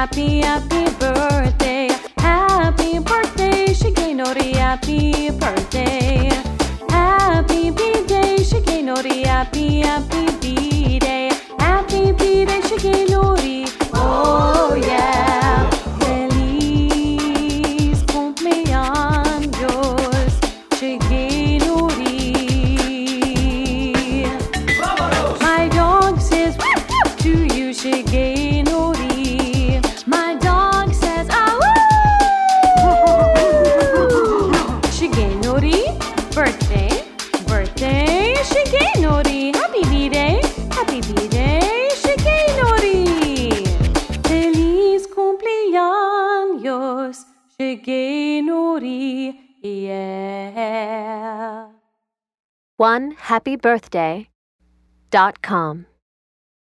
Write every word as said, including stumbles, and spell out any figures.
happy, happy birthday. Happy birthday, Shigenori, happy birthday. Happy B-Day, Shigenori, happy, happy B-Day. Happy B-Day, Shigenori, oh yeah. Feliz cumpleaños, Shigenori. My dog says to you, Shigenori. My dog says, ah woo! Shigenori, birthday, birthday, Shigenori. Happy B-Day, happy B-Day, Shigenori. Feliz cumpleaños, Shigenori, yeah. one happy birthday dot com